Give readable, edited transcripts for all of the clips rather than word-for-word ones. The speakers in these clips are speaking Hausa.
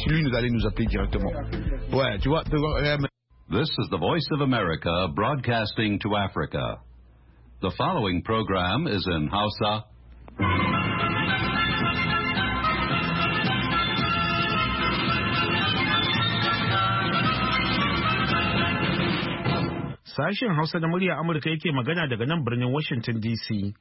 lui nous allait nous appeler directement. Ouais, tu vois. This is the Voice of America broadcasting to Africa. The following program is in Hausa. Sashen Hausa na murya Amurka yake magana daga nan birnin Washington DC.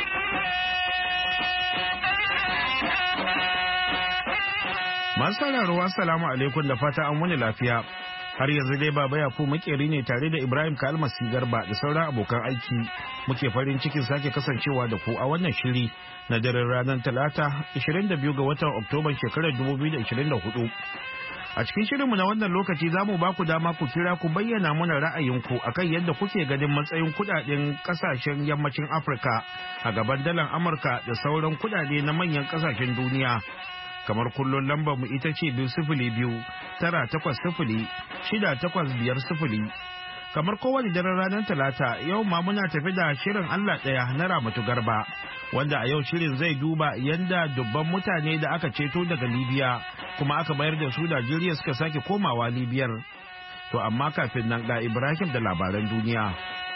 Masu sauraro assalamu alaikum da fata an wani lafiya. Har yanzu dai Baba Yakubu makeri ne tare da Ibrahim Kalmasi Garba da sauran abokan aiki. Muke farin cikin sake kasancewa da ku a wannan shiri na daren ranar Talata 22 ga watan Oktoba shekarar 2024. A cikin shirinmu na wannan lokaci za mu ba ku dama ku kira ku bayyana mana ra'ayinku akan yadda kuke ganin matsayin kudaden kasashen yammacin Afirka a gaban dalar Amurka da sauran kudade na manyan kasashen duniya. Kamar kullum lambar mu ita ce 202-980-6850. Kamar kowane daren ranar Talata yau ma muna tafi da shirin Allah ɗaya na Ramatu Garba, wanda a yau shirin zai duba yadda dubban mutane da aka ceto daga Libya kuma aka bayar da su Najeriya suka sake komawa Libyar. To amma kafin nan ga Ibrahim da labaran duniya.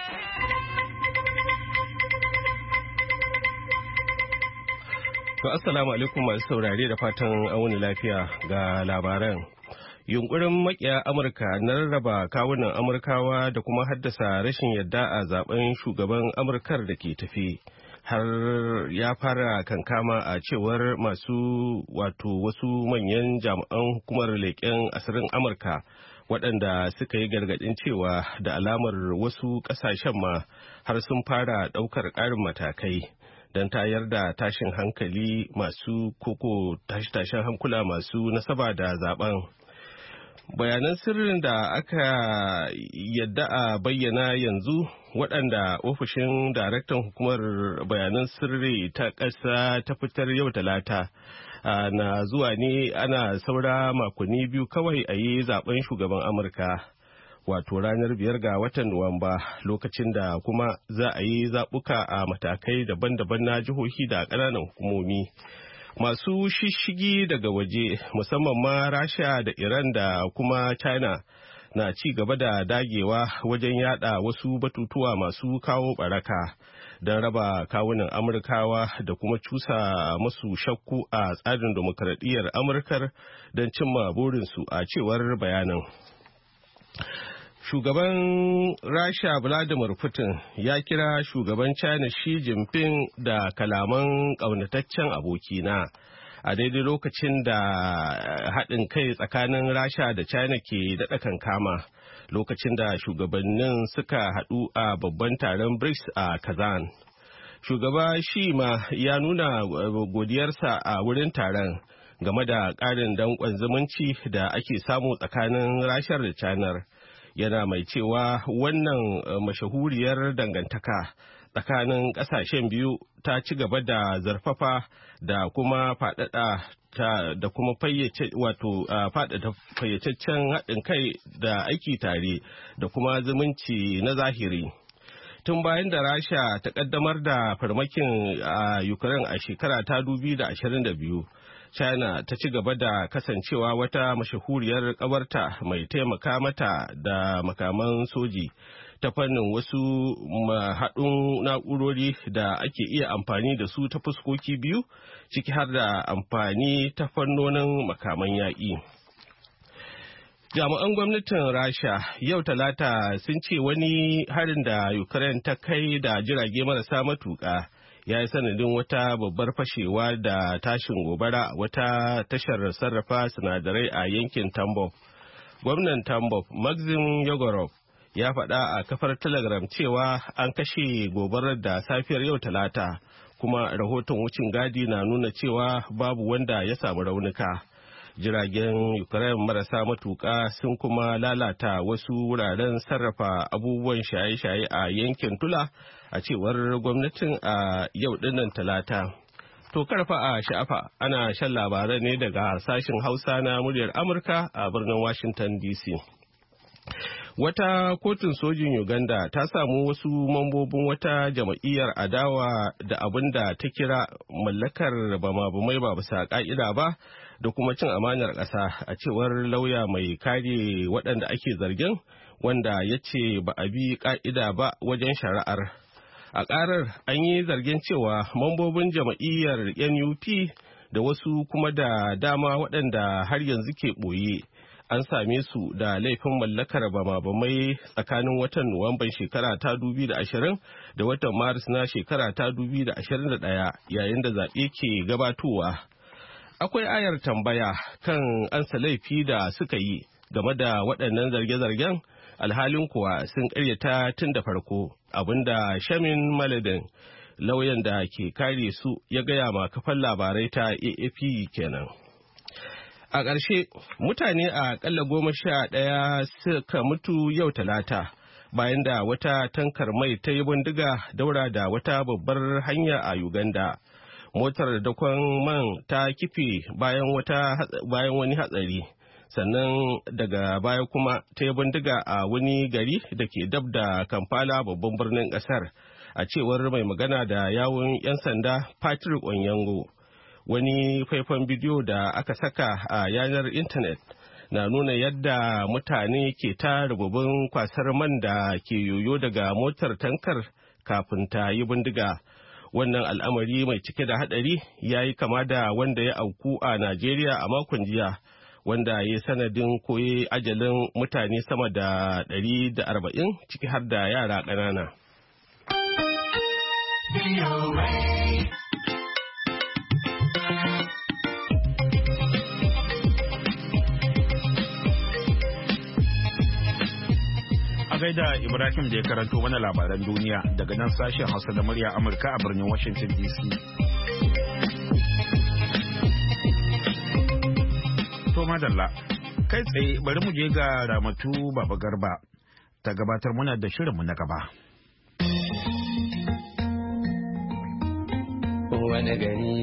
To assalamu alaikum masu saurare da fatan an wuni lafiya ga labaran. Yunkurin makiya Amurka na rarraba kawunan Amurkawa da kuma haddasa rashin yadda a zaben shugaban Amurkar da ke tafi har ya fara kankama a cewar wasu manyan jami'an hukumar leƙen asirin Amurka waɗanda suka yi gargaɗin cewa da alamar wasu ƙasashen ma har sun fara ɗaukar ƙarin matakai don tayar da tashin hankali masu koko tashin hankula masu nasaba da zaben. Bayanan sirrin da aka yadda a bayyana yanzu waɗanda ofishin daraktan hukumar bayanan sirri ta ƙasa ta fitar yau Talata na zuwa ne ana saura makonni biyu kawai a yi zaben shugaban Amurka, wato ranar 5 ga watan Nuwamba, lokacin da kuma za a yi zaɓuka a matakai daban-daban na jihohi da ƙananan hukumomi. Masu shishigi daga waje musamman ma Rasha da Iran da kuma China na ci gaba da dagewa wajen yada wasu batutuwa masu kawo baraka don raba kawunan Amurkawa da kuma cusa masu shakku a tsarin demokradiyyar Amurkar don cimma burinsu a cewar bayanan. Shugaban Rasha Vladimir Putin ya kira shugaban China Xi Jinping da kalaman ƙaunataccen abokina a daidai lokacin da haɗin kai tsakanin Rasha da China ke daɗa kankama lokacin da shugabannin suka haɗu a babban taron BRICS a Kazan. Shugaba Xi ma ya nuna godiyarsa a wurin taron game da ƙarin danƙon zumunci da ake samu tsakanin Rashar da China. Yana mai cewa wannan mashahuriyar dangantaka tsakanin ƙasashen biyu ta ci gaba da zarfafa da kuma faɗaɗa da kuma faɗaɗa fayyacaccen haɗin kai da aiki tare da kuma zumunci na zahiri. Tun bayan da Rasha ta ƙaddamar da farmakin a Ukraine a shekara ta 2022, China ta ci gaba da kasancewa wata mashahuriyar ƙawarta mai taimaka mata da makaman soji ta fannin wasu haɗin na'urori da ake iya amfani da su ta fuskoki biyu, ciki har da amfani ta fannonin makaman yaƙi. Jami'an gwamnatin Rasha yau Talata sun ce wani harin da Ukraine ta kai da jirage marasa matuƙa ya yi sanadin wata babbar fashewa da tashin gobara wata tashar sarrafa sinadarai a yankin Tambov. Gwamnan Tambov, Maxim Yegorov, ya faɗa a kafar Telegram cewa an kashe gobarar da safiyar yau Talata, kuma rahoton wucin gadi na nuna cewa babu wanda ya samu raunuka. Jiragen Ukraine marasa matuƙa sun kuma lalata wasu wuraren sarrafa abubuwan shaye-shaye a yankin Tula a cewar gwamnatin a yau dinnan Talata. To karfa a sha'afa ana shan labarai ne daga sashen Hausa na muryar Amurka a birnin Washington DC. Wata kotun sojin Uganda ta samu wasu mambobin wata jama'iyyar adawa da abin da ta kira mallakar bama-bamai ba bisa ka'ida ba da kuma cin amanar ƙasa, a cewar lauya mai kare waɗanda ake zargin, wanda ya ce ba a bi ƙa'ida ba wajen shari'ar. A ƙarar an yi zargin cewa mambobin jam'iyyar NUP da wasu kuma da dama waɗanda har yanzu ke ɓoye an same su da laifin mallakar bama-bamai tsakanin watan Nuwamban shekara ta 2020 da watan Maris na shekara ta 2021 yayin da zaɓe ke gabatowa. Akwai ayar tambaya kan ansa laifi da suka yi game da waɗannan zarge-zargen, alhalin kuwa sun ƙaryata tun da farko, abinda Shamin Maladin, lauyan da ke kare su, ya gaya ma kafar labarai ta AAP kenan. A ƙarshe, mutane a ƙalla 11 suka mutu yau Talata bayan da wata tankar mai ta yi bindiga daura da wata babbar hanya a Uganda. Motar dakon man ta kife bayan wani hatsari, sannan daga baya kuma ta yi bindiga a wani gari da ke dab da Kampala, babban birnin ƙasar, a cewar mai magana da yawun 'yan sanda Patrick Onyango. Wani faifan bidiyo da aka saka a yanar intanet na nuna yadda mutane ke ta rububin kwasar man da ke yoyo daga motar tankar kafin ta yi bindiga. Wannan al'amari mai cike da hadari ya yi kama da wanda ya auku a Najeriya a makon jiya, wanda ya sanadin koye ajalin mutane sama da 140 ciki har da yara ƙanana. A gaida Ibrahim da ya karanto mana labaran duniya daga nan sashen Hausa da murya Amurka a birnin Washington DC. To madalla, kai tsaye bari mu je ga Ramatu Baba Garba ta gabatar muna da shirinmu na gaba. Wani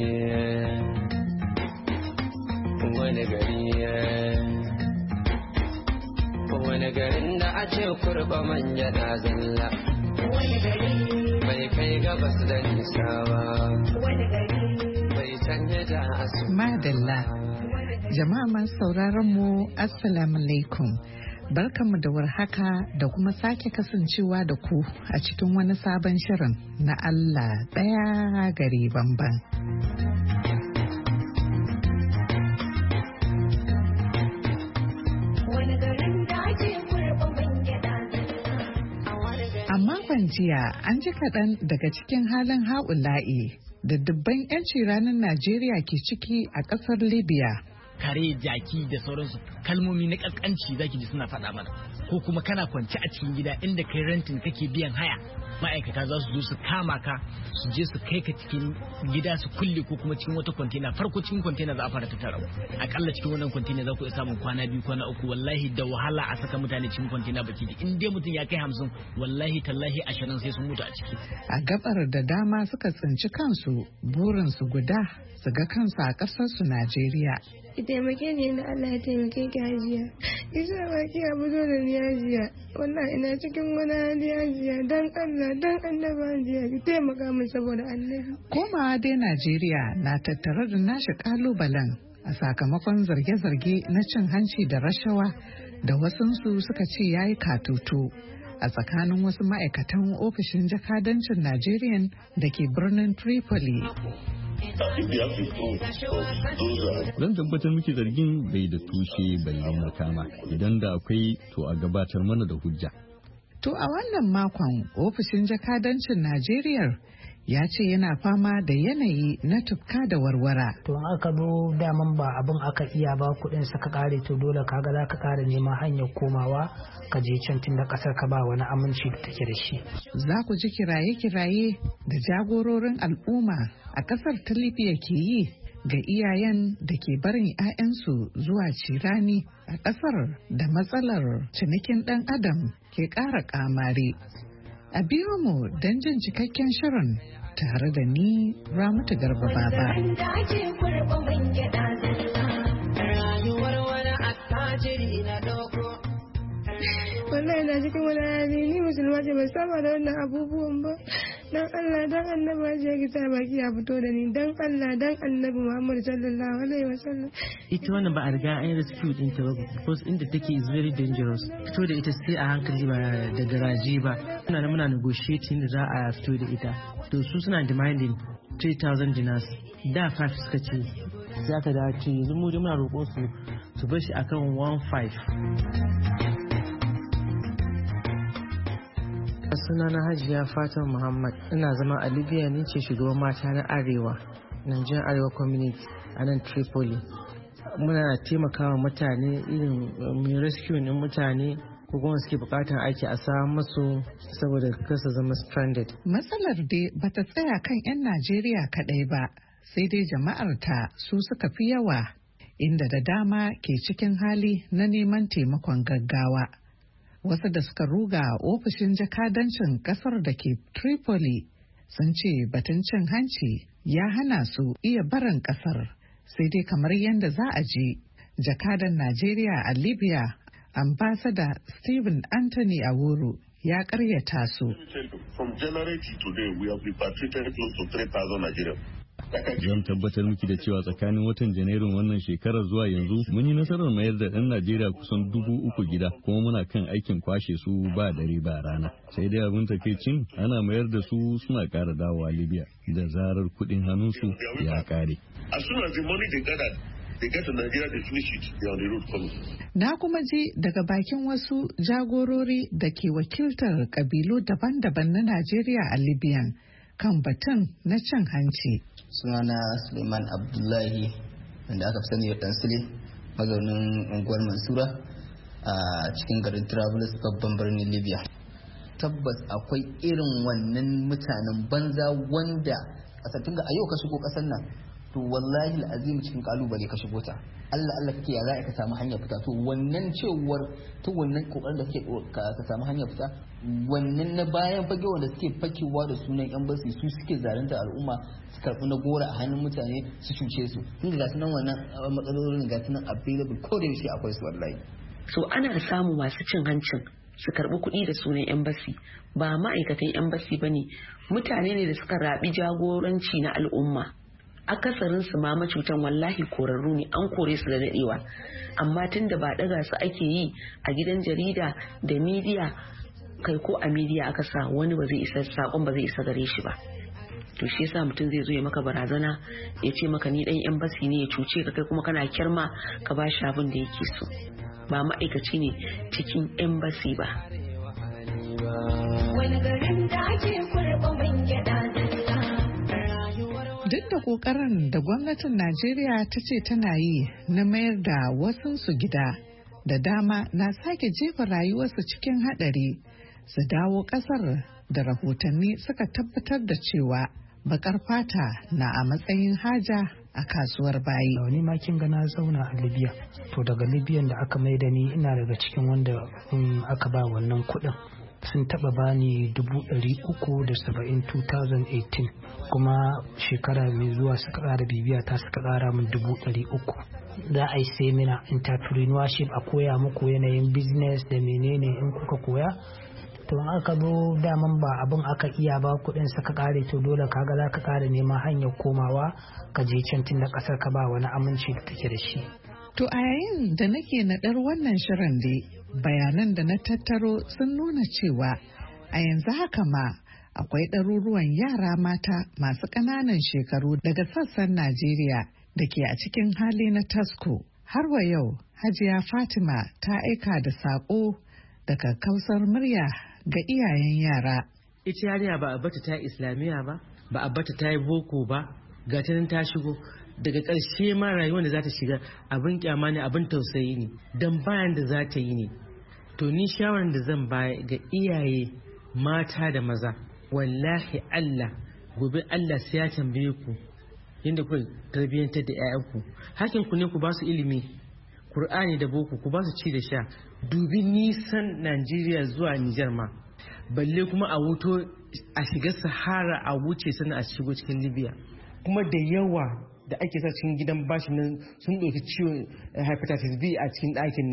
garin da a ce kurba manja na zalla, wani gari bai kai gabas da nisa ba, wani gari bai canja da asu. Madalla, jama'a masu sauraron mu assalamu alaikum. Barkanmu da warhaka da kuma sake kasancewa da ku a cikin wani sabon shirin na Allah ɗaya gari bamban. A makon jiya an ji kaɗan daga cikin halin ha'ula'i da dubban 'yanci ranar Najeriya ke ciki a ƙasar Libya. Kare, jaki da sauransu kalmomi na ƙasƙanci zaki ji suna faɗa mana, ko kuma kana kwance a cikin gida inda kai rentin kake biyan haya, ma'aikata za su zo su kama ka su je su kai ka cikin gida su kulle ko kuma cikin wata kwantena. Farko cikin kwantena za a fara tattara akalla cikin wannan kwantena za ku iya samun kwana 2 kwana 3. Wallahi da wahala a saka mutane cikin kwantena baki ji, in dai mutum ya kai 50 wallahi tallahi 20 sai sun mutu a ciki. A gabar da dama suka tsinci kansu burin su guda su ga kansu a ƙasar su Najeriya. Ki taimake ni da Allah ya taimake ki Hajiya. Isa ba ki abu da ni Hajiya. Wallahi ina cikin wani hali Hajiya, dan Allah dan Annabi Hajiya ki taimaka min saboda Annabi. Komawa dai Najeriya na tattare da nashi kalubalen a sakamakon zarge-zarge na cin hanci da rashawa da wasunsu suka ce yayi katutu a tsakanin wasu ma'aikatan ofishin jakadancin Najeriya da ke birnin Tripoli. Zan tabbatar miki zargin bai da tushe bai da makama, idan da akwai to a gabatar mana da hujja. To a wannan makon ofishin jakadancin Najeriya ya ce yana fama da yanayi na tufka da warwara. To aka zo daman ba abin aka iya ba kuɗin saka kare, to dole kaga za ka kare neman hanyar komawa ka je can tun da ƙasar ka ba wani aminci da take da shi. Za ku ji kiraye-kiraye da jagororin al'umma a ƙasar ta Libya ke yi ga iyayen da ke barin 'ya'yansu zuwa cirani a ƙasar da matsalar cinikin ɗan adam ke ƙara ƙamari. A biyo mu don jin cikakken shirin tare da ni Ramatu Garba Baba. Wallahi na cikin wani hali, ni musulma ce, ban saba da wannan abubuwan ba. dan Allah dan annabi hajiya ki sa baki ya fito da ni dan Allah dan annabi Muhammad sallallahu alaihi wasallam. Ita wannan ba a riga an rescue din ta ba because inda take is very dangerous. Fito da ita sai a hankali ba da garaje ba. Muna negotiating da za a fito da ita. To su suna demanding 3,000 dinars. Da 5 suka ce. Sai aka da ce yanzu mu muna roƙo su bar shi akan 1,500. Sunana Hajiya Fatima Muhammad, ina zama a Libya, ni ce shugaban mata na Arewa, Nigerian Arewa Community a nan Tripoli. Muna taimakawa mutane irin mai rescue ɗin mutane ko kuma suke bukatar aiki a samu musu saboda kasa zama stranded. Matsalar dai bata tsaya kan 'yan Najeriya kaɗai ba, sai dai jama'ar ta su suka fi yawa, inda da dama ke cikin hali na neman taimakon gaggawa. Wasu da suka ruga a ofishin jakadancin kasar da ke Tripoli sun ce batun cin hanci ya hana su iya barin kasar, sai dai kamar yadda za a ji jakadan Najeriya a Libya, ambassador Stephen Anthony Awuru ya karyata su. From January to today, we have repatriated close to 3,000 Nigerians. Zan tabbatar miki da cewa tsakanin watan Janairun wannan shekarar zuwa yanzu mun yi nasarar mayar da ɗan Najeriya kusan 3,000 gida, kuma muna kan aikin kwashe su ba dare ba rana. Sai dai abin takeicin ana mayar da su suna ƙara dawowa Libya da zarar kuɗin hannunsu ya ƙare. As soon as the money they get to Nigeria, they finish it, they are on the road coming. Na kuma ji daga bakin wasu jagorori da ke wakiltar kabilu daban-daban na Najeriya a Libyan kan batun na cin hanci. Sunana Suleiman Abdullahi, wanda aka fi sani da Tansile, mazaunin unguwar Mansura a cikin garin Travelers, babban birnin Libya. Tabbas akwai irin wannan mutanen banza wanda tun ga a yau ka shigo kasar nan, to wallahi al'azim cikin kalubale ka shigo ta. Allah kake ya za ka samu hanyar fita, to wannan cewar to wannan kokarin da kake ka samu hanyar fita, wannan na bayan fage wanda suke fakewa da sunan yan basi, su suke zalunta al'umma, su karɓi na gora a hannun mutane su cuce su. Tun da sunan wannan matsalolin ga sunan available ko da yaushe akwai su wallahi. So ana samu masu cin hancin su karɓi kuɗi da sunan yan basi, ba ma'aikatan yan basi bane, mutane ne da suka raɓi jagoranci na al'umma. Akasarin su ma macutan wallahi korarru ne, an kore su da dadewa, amma tunda ba daga su ake yi a gidan jarida da media, kai ko a media aka sa wani ba zai isa sakon ba zai isa gare shi ba. To shi yasa mutum zai zo ya maka barazana ya ce maka ni dan yan basi ne, ya cuce ka kai kuma kana kirma ka ba shi abin da yake so. Ba ma'aikaci ne cikin yan basi ba. Wani garin da ake kurba man gyada Duk da ƙoƙarin da gwamnatin Najeriya ta ce tana yi na mayar da wasunsu gida, da dama na sake jefa rayuwarsu cikin haɗari su dawo ƙasar da rahotanni suka tabbatar da cewa baƙar fata na a matsayin haja a kasuwar bayi. Wani ma kin ga na zauna a Libya, to daga Libyan da aka mai da ni ina daga cikin wanda aka ba wannan kuɗin. Sun taba bani 370 2018, kuma shekara mai zuwa suka ƙara bibiya ta suka ƙara min 300. Za a yi semina entrepreneurship, a koya muku yanayin business da menene in kuka koya. To in aka zo daman ba abin aka iya ba, kuɗin suka ƙare, to dole kaga za ka ƙara neman hanyar komawa ka je can tun da ƙasar ka ba wani aminci da take da shi. To a yayin da nake naɗar wannan shirin dai, bayanan da na tattaro sun nuna cewa a yanzu haka ma akwai ɗaruruwan yara mata masu ƙananan shekaru daga sassan Najeriya da ke a cikin hali na tasko. Har wa yau, Hajiya Fatima ta aika da saƙo daga kausar murya ga iyayen yara. Ita yarinya ba a bata ta islamiyya ba, ba a bata ta yi boko ba, ga ta nan ta shigo. Daga ƙarshe ma rayuwar da za ta shiga abin kyama ne, abin tausayi ne, don bayan da za ta yi ne. To ni shawarar da zan baya ga iyaye mata da maza, wallahi Allah gobe Allah sai ya tambaye ku yadda kuka tarbiyyantar da 'ya'yanku. Hakin ku ne ku ba su ilimi, Kur'ani da boko, ku ba su ci da sha. Dubi nisan Najeriya zuwa Nijar ma, balle kuma a wuto a shiga Sahara a wuce sannan a shigo cikin Libya. Kuma da yawa da ake sa cikin gidan bashi nan sun ɗauki ciwon hepatitis B a cikin ɗakin nan.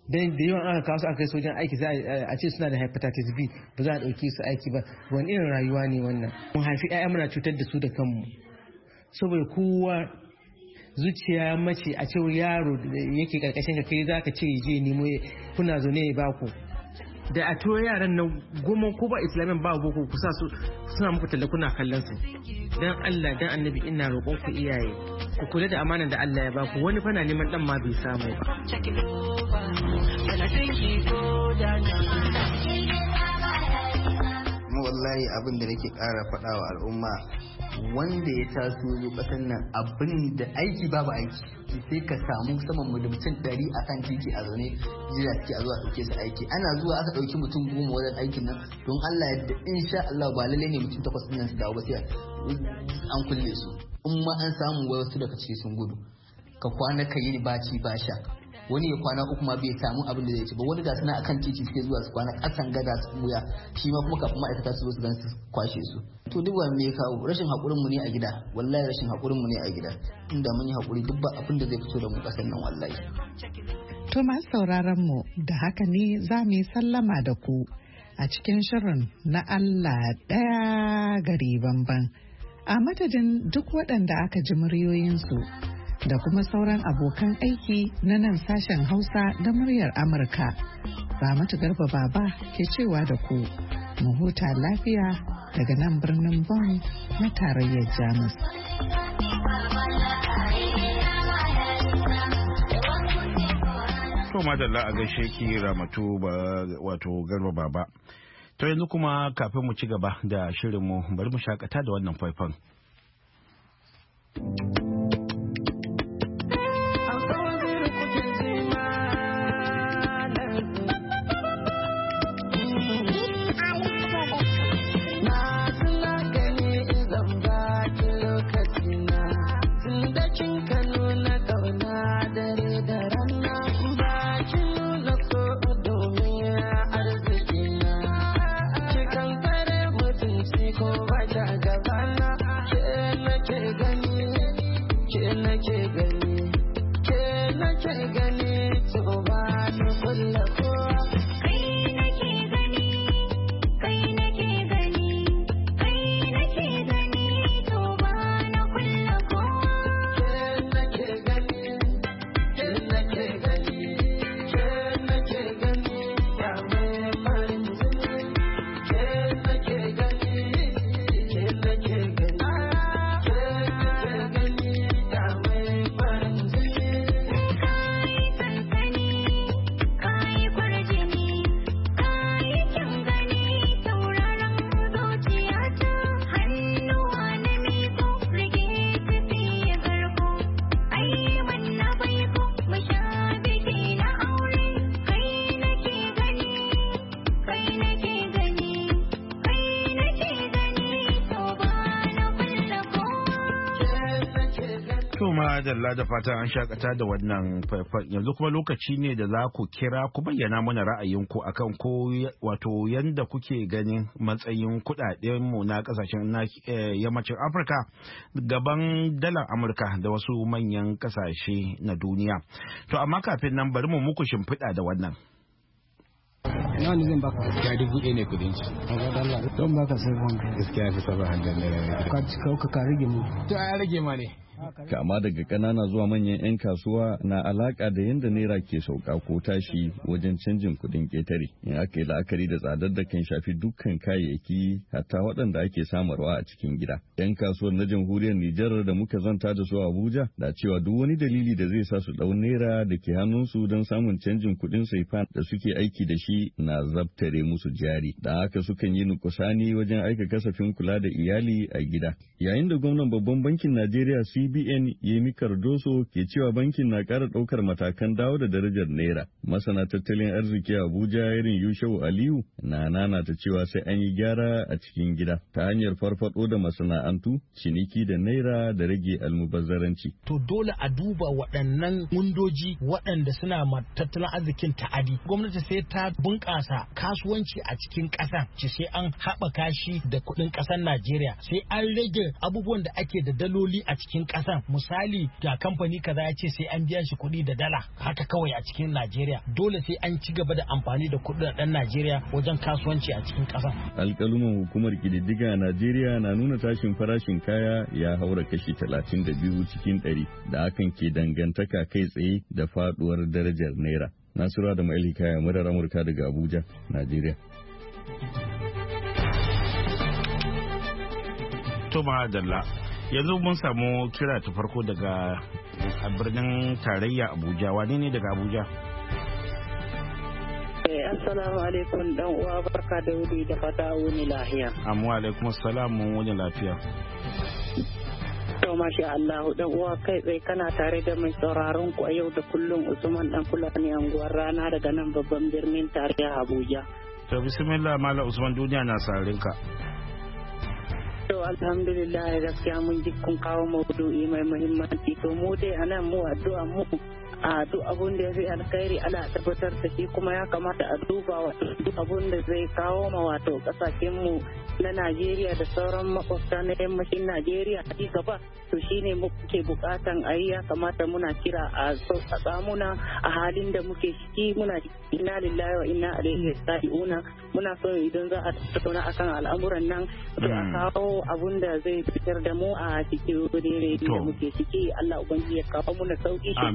dan da yawan aka kawo su aka kai sojan aiki za a ce suna da hepatitis B ba za a dauke su aiki ba. Wani irin rayuwa ne wannan? Mun haifi ƴaƴa muna cutar da su da kanmu saboda kowa zuciya mace a ce yaro da yake karkashin ka kai zaka ce je nemo kuna zo ne ya baku da a turo yaran nan goma ko ba islamin ba boko ku sa su suna muku talla kuna kallon su. Dan Allah dan annabi ina roƙon ku iyaye ku kula da amanar da Allah ya baku. Wani fana neman dan ma bai samu ba. Mu wallahi abin da nake ƙara faɗa wa al'umma wanda ya taso zo ƙasar nan abin da aiki babu aiki sai ka samu saman mu da mutum 100 a kan titi a zaune jira suke a zuwa ɗauke su aiki. Ana zuwa aka ɗauki mutum 10 wajen aikin nan don Allah yadda insha Allah ba lalle ne mutum 8 ɗin nan su dawo ba sai an kulle su. In ma an samu wasu daga ciki sun gudu ka kwana ka yi ba ci ba sha. Wani ya kwana uku ma bai samu abin da zai ci ba. Wani da suna akan titi suke zuwa su kwana ƙasan gada su buya shi ma kuma kafin ma'aikata su zo su gan su kwashe su. To duk wanda ya kawo rashin haƙurin mu ne a gida, wallahi rashin haƙurin mu ne a gida. Inda mun yi haƙuri duk ba abin da zai fito da mu ƙasar nan wallahi. To masu sauraron mu da haka ne za mu yi sallama da ku a cikin shirin na Allah ɗaya gari bamban. A madadin duk waɗanda aka ji muryoyinsu da kuma sauran abokan aiki na nan sashen Hausa da muryar Amurka. Ramatu Garba Baba ke cewa da ku mu huta lafiya daga nan birnin Bonn na tarayyar Jamus. To madalla a gaishe ki Ramatu wato Garba Baba. To yanzu kuma kafin mu ci gaba da shirinmu bari mu shakata da wannan faifan. Dalla da fata an shakata da wannan faifan yanzu kuma lokaci ne da za ku kira ku bayyana mana ra'ayinku akan ko wato yanda kuke ganin matsayin kudaden mu na kasashen yammacin Afirka gaban dalar Amurka da wasu manyan kasashe na duniya. To amma kafin nan bari mu muku shimfiɗa da wannan. nawa ne zan baka gaskiya 1,000 ne kudin shi don baka sai wanda gaskiya fi 700 naira ka rage mu to a rage ma ne kama daga ƙanana zuwa manyan 'yan kasuwa na alaka da yadda naira ke sauka ko tashi wajen canjin kuɗin ƙetare in aka yi la'akari da tsadar da kan shafi dukkan kayayyaki hatta waɗanda ake samarwa a cikin gida 'yan kasuwar na jamhuriyar Nijar da muka zanta da su a Abuja da cewa duk wani dalili da zai sa su ɗau naira da ke hannunsu don samun canjin kuɗin saifan da suke aiki da shi na zabtare musu jari da haka sukan yi nukusani wajen aika kasafin kula da iyali a gida yayin da gwamnan babban bankin Najeriya CBN Yemi Cardoso ke cewa bankin na ƙara ɗaukar matakan dawo da darajar naira. Masana tattalin arziki a Abuja irin Yushau Aliyu na ta cewa sai an yi gyara a cikin gida ta hanyar farfado da masana'antu, ciniki da naira da rage almubazzaranci. To dole a duba waɗannan mundoji waɗanda suna ma tattalin arzikin ta'adi. Gwamnati sai ta bunƙasa kasuwanci a cikin ƙasa, sai an haɓaka shi da kuɗin ƙasar Najeriya, sai an rage abubuwan da ake da daloli a cikin kasan. Misali ga kamfani kaza ya ce sai an biya shi kuɗi da dala haka kawai a cikin Najeriya, dole sai an ci gaba da amfani da kuɗaɗen Najeriya wajen kasuwanci a cikin kasan. Alƙaluman hukumar ƙididdiga a Najeriya na nuna tashin farashin kaya ya haura kashi 32 cikin 100 da hakan ke dangantaka kai tsaye da faduwar darajar naira. Nasiru da Ma'ili Kaya, murar Amurka daga Abuja, Najeriya. Toma Dalla, yanzu mun samu kira ta farko daga birnin tarayya Abuja. Wane ne daga Abuja? Assalamu alaikum dan uwa, barka da wuri da fata wuni lafiya. Amma alaikum assalam, mun wuni lafiya. To masha Allah dan uwa, kai tsaye kana tare da mai sauraron ku a yau da kullum Usman dan Fulani anguwar Rana daga nan babban birnin tarayya Abuja. To bismillah Malam Usman, duniya na sarin ka. To alhamdulillah, gaskiya mun ji kun kawo maudu'i mai muhimmanci. To mu dai anan mu addu'a mu a duk abun da ya fi alkhairi ana tabbatar da shi, kuma ya kamata a duba wato duk abun da zai kawo ma wato kasashen mu na Najeriya da sauran makwabta na yammacin Najeriya a ci gaba. To shine muke bukatan a yi, ya kamata muna kira a muna a halin da muke ciki, muna inna lillahi wa inna ilaihi raji'un. Muna so idan za a tattauna akan al'amuran nan to a kawo abun da zai fitar da mu a cikin rere da muke ciki. Allah ubangiji ya kawo muna sauki shi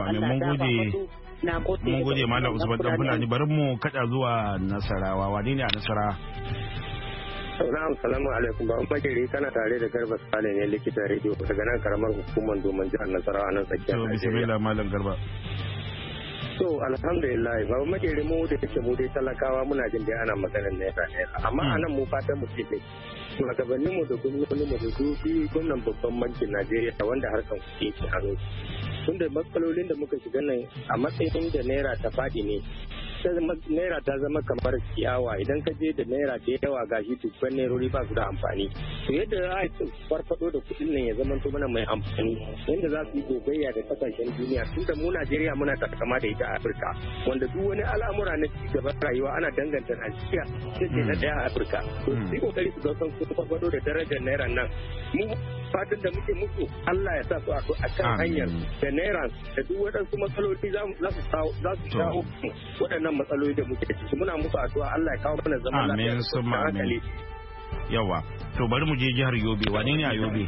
mun gode Malam Usman dan Fulani. Bari mu kada zuwa Nasarawa. Wane ne a Nasarawa? Salamu alaikum, ba bakiri kana tare da Garba Sale ne, likitan rediyo daga nan karamar hukumar Domin jihar Nasarawa nan tsakiyar Najeriya. Bismillah Malam Garba. So alhamdulillah, ba makeri mu da yake mu dai talakawa muna jin dai ana maganar naira, amma anan mu fatan mu ce dai shugabannin mu da gwamnati mu da gwamnan babban bankin Najeriya wanda harkan kuɗi ke hannu. Tunda matsalolin da muka shiga nan a matsayin da naira ta faɗi ne, naira ta zama kamar ciyawa, idan ka je da naira da yawa gashi dubban nairori ba su da amfani. To yadda za a farfado da kuɗin nan ya zama to mana mai amfani, yadda za su yi gogayya da kasashen duniya, tunda mu Najeriya muna takama da ita a Afirka, wanda duk wani al'amura na ci gaban rayuwa ana danganta Najeriya ce na ɗaya a Afirka. To su yi kokari su ga sun farfado da darajar naira nan. Mu fatan da muke musu Allah ya sa su a kan hanyar da naira da duk waɗansu matsaloli za su shawo waɗannan matsaloli da muke ciki. Muna musu addu'a Allah ya kawo mana zaman lafiya da hankali. Yawa, to bari mu je jihar Yobe. Wane ne a Yobe?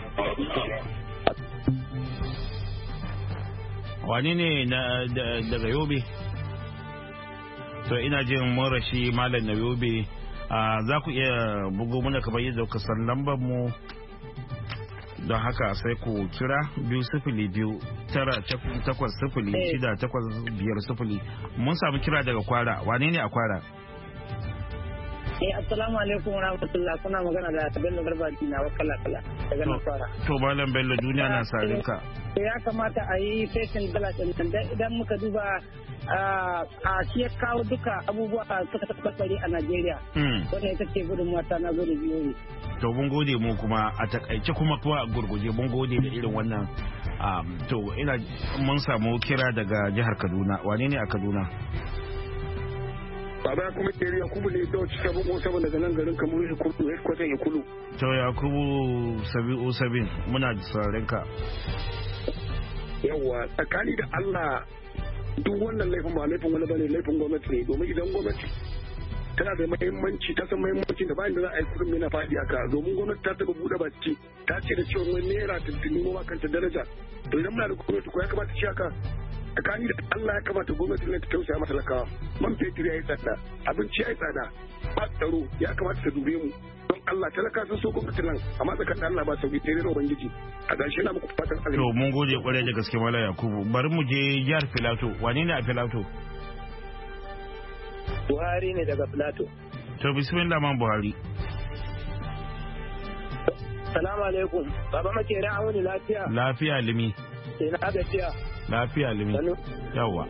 Wane ne daga Yobe? To ina jin morashi Malam na Yobe. Za ku iya bugo mana kamar yadda kuka san lambar mu, don haka sai ku kira 202-9-8-0-6-8-5-0. Mun samu kira daga Kwara. Wane ne a Kwara? Assalamu alaikum warahmatullah, kuna magana da Bello Garba na wakala daga nan Kwara. To Malam Bello, duniya na sarin ka. Ya kamata a yi fesin dala idan muka duba a shi kawo duka abubuwa suka tabbari a Najeriya. Wannan ita ce gudun mata na gode biyoyi. To mun gode mu kuma a takaice kuma a gurguje mun gode da irin wannan. To ina mun samu kira daga jihar Kaduna. Wane ne a Kaduna? Baba kuma keri Yakubu ne da wacce sabon osaba daga nan garin Kamuru ya kudu ya kwatan ya kulu. To Yakubu Sabin muna da sauraren ka. Yawwa, tsakani da Allah duk wannan laifin ba laifin wani bane, laifin gwamnati ne, domin idan gwamnati tana da mahimmanci, ta san mahimmancin da bayan da za a yi kudin mai na faɗi aka, domin gwamnati ta taɓa buɗe baki ta ce da cewa wani naira tuntuni ma kanta daraja. To idan muna da gwamnati ko ya kamata ci haka, tsakani da Allah ya kamata gwamnati ne ta tausaya mata talakawa. Man fetur ya yi tsada, abinci ya yi tsada, ba tsaro, ya kamata ta dube mu. Don Allah talaka sun so gwamnati nan, amma tsakanin Allah ba sauki sai dai Ubangiji. A ƙarshe na muku fatan alheri. To mun gode kwarai da gaske Malam Yakubu. Bari mu je jihar Filato. Wane ne a Filato? Buhari ne daga Filato. To bismillah man Buhari. Salamu alaikum. Baba makera an wani lafiya? Lafiya limi. Ina gajiya. Lafiya limi. Yawwa.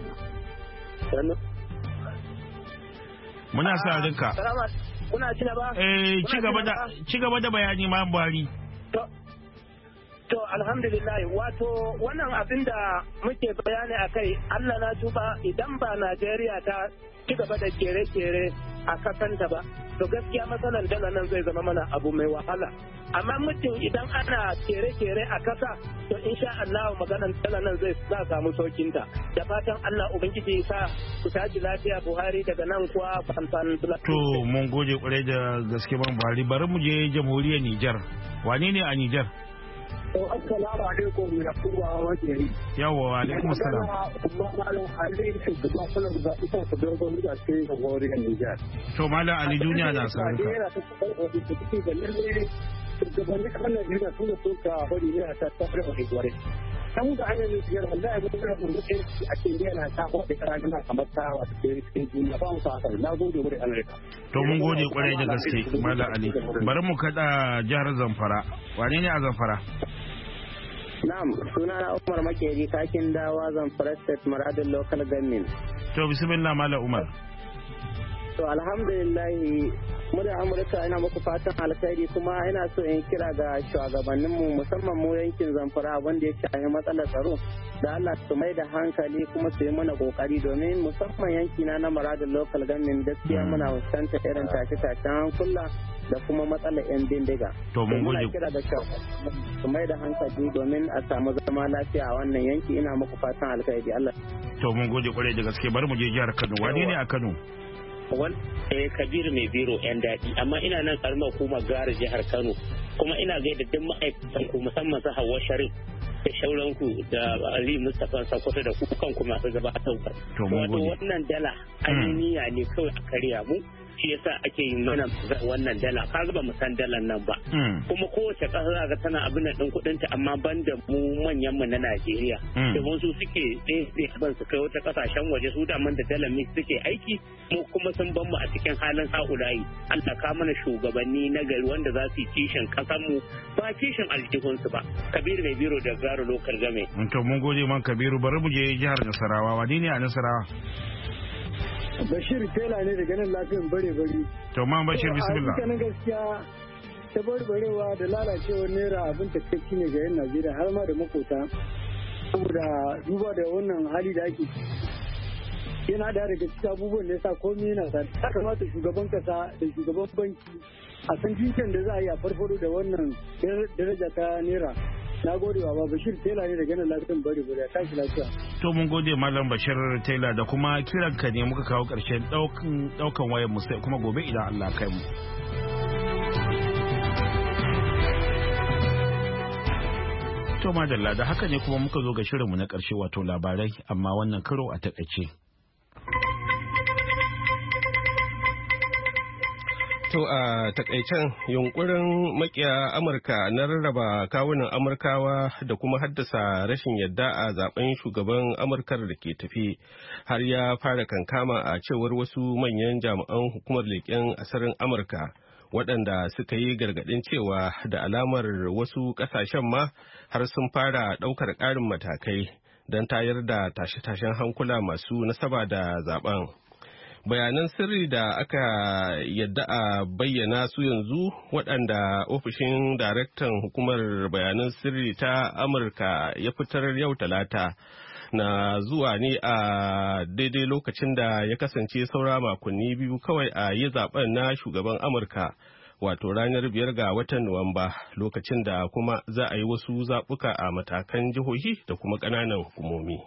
Muna sa rinka. Kuna ci ba? Ci gaba da bayani ma Buhari. To alhamdulillah wato wannan abin da muke bayani a kai Allah na tuba idan ba Najeriya ta ci gaba da kere-kere a kasanta ba to gaskiya matsalan dala nan zai zama mana abu mai wahala amma mutum idan ana kere-kere a kasa to insha Allah maganan dala nan zai samu saukinta da fatan Allah ubangiji sa ku taji lafiya Buhari daga nan kuwa fanfan to mun gode kwarai da gaske ban Buhari bari mu je jamhuriyar Niger wane ne a Niger Assalamu alaikum ya kuwa wakili. Yawwa wa alaikum assalam. Malam Ali shugaban kullum da ita ku dogon da ke da gori a Niger. To Malam Ali duniya na sanin ka. Yana ta kokarin da take da lalle shugabanni kan Najeriya sun da suka bari ne a ta fara da gore. Kan da hanyar Niger wallahi mun da mun da a cikin yana ta ko da karanta kamar ta wata cikin duniya ba mu sa na gode wurin America. To mun gode kwarai da gaske Malam Ali. Bari mu kada jihar Zamfara. Wane ne a Zamfara? Na'am, sunana Umar Makeri kakin dawa Zamfara State Maradin Local Government. To bismillah Malam Umar. To alhamdulillah mu da Amurka ina muku fatan alkhairi kuma ina so in kira ga shugabanninmu musamman mu yankin Zamfara wanda ya shafi matsalar tsaro da Allah su mai da hankali kuma su yi mana kokari domin musamman yankina na Maradin Local Government gaskiya muna fuskantar irin tashe-tashen hankula da kuma matsalar 'yan bindiga. To mun gode. Kira da su mai da hankali domin a samu zama lafiya a wannan yanki ina muku fatan alkhairi Allah. To mun gode kwarai da gaske bari mu je jihar Kano. Wane ne a Kano? Kabir mai biro 'yan daɗi amma ina nan karamar hukumar gara jihar Kano kuma ina gaida duk ma'aikatan ku musamman su Hauwa Sharif da shauranku da Ali Mustapha Sokoto da ku kanku masu gabatarwa. Wato wannan dala aniniya ne kawai a karya mu shi yasa ake yin mana wannan dala ka ba mu san dalan nan ba kuma kowace ƙasa ga tana abin din kuɗin ta amma banda mu manyan mu na Najeriya da wasu suke ɗaya ban su kai wata ƙasashen waje su da man da dalan ne suke aiki mu kuma sun ban mu a cikin halin haulayi Allah ka mana shugabanni na gari wanda za su yi kishin ƙasar mu ba kishin aljihun su ba Kabiru mai biro da Garo Local Game. To mun gode man Kabiru bari mu je jihar Nasarawa wani ne a Nasarawa? Bashir Tela ne daga nan lafiyan bare-bare. To ma Bashir bismillah. A gaskiya ta barbarewa da lalacewar naira abin takaici ne ga yan Najeriya har ma da makota. Saboda duba da wannan hali da ake yana da daga cikin abubuwan da ya sa komai yana sa ta kamata shugaban kasa da shugaban banki a san jikin da za a yi a farfado da wannan daraja ta naira. Na gode wa Bashir Tela ne daga nan lafiyan bari bari tashi lafiya. To mun gode Malam Bashir Tela da kuma kiran ka ne muka kawo ƙarshen daukan wayar mu sai kuma gobe idan Allah kai mu. To madalla da haka ne kuma muka zo ga shirinmu na ƙarshe wato labarai amma wannan karo a takaice. To a takaicen yunkurin makiya Amurka na rarraba kawunan Amurkawa da kuma haddasa rashin yadda a zaben shugaban Amurkar da ke tafi har ya fara kankama a cewar wasu manyan jami'an hukumar leƙen asirin Amurka waɗanda suka yi gargaɗin cewa da alamar wasu ƙasashen ma har sun fara ɗaukar ƙarin matakai don tayar da tashe-tashen hankula masu nasaba da zaben. Bayanan sirri da aka yadda a bayyana su yanzu waɗanda ofishin daraktan hukumar bayanan sirri ta Amurka ya fitar yau Talata na zuwa ne a daidai lokacin da ya kasance saura makonni biyu kawai a yi zaben na shugaban Amurka wato ranar 5 ga watan Nuwamba lokacin da kuma za a yi wasu zaɓuka a matakan jihohi da kuma ƙananan hukumomi.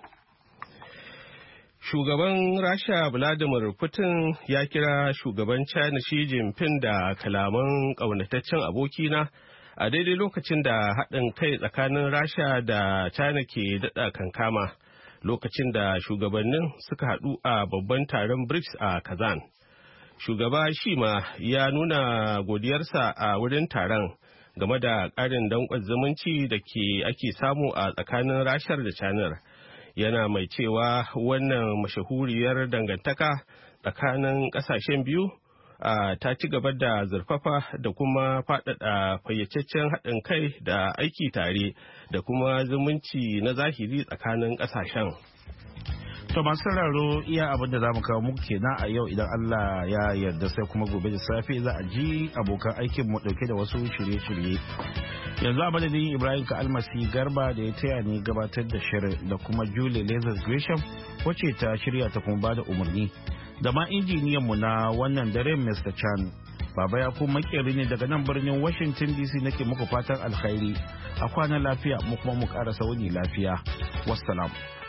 Shugaban Rasha Vladimir Putin ya kira shugaban China Xi Jinping da kalaman ƙaunataccen abokina a daidai lokacin da haɗin kai tsakanin Rasha da China ke daɗa kankama lokacin da shugabannin suka haɗu a babban taron BRICS a Kazan. Shugaba Xi ma ya nuna godiyarsa a wurin taron game da ƙarin danƙon zumunci da ake samu a tsakanin Rashar da China. Yana mai cewa wannan mashahuriyar dangantaka tsakanin ƙasashen biyu ta ci gaba da zurfafa da kuma faɗaɗa fayyaceccen haɗin kai da aiki tare da kuma zumunci na zahiri tsakanin ƙasashen. To masu sauraro iya abin da za mu kawo muku kenan a yau idan Allah ya yarda sai kuma gobe da safe za a ji abokan aikin mu ɗauke da wasu shirye-shirye. Yanzu a madadin Ibrahim ka almasi garba da ya taya ni gabatar da shirin da kuma Julie Lazarus Gresham wacce ta shirya ta kuma bada umarni da ma injiniyanmu na wannan dare Mr. Chan. Baba ya kuma makeri ne daga nan birnin Washington DC nake muku fatan alkhairi a kwanan lafiya mu kuma mu ƙara sauni lafiya. Wassalam.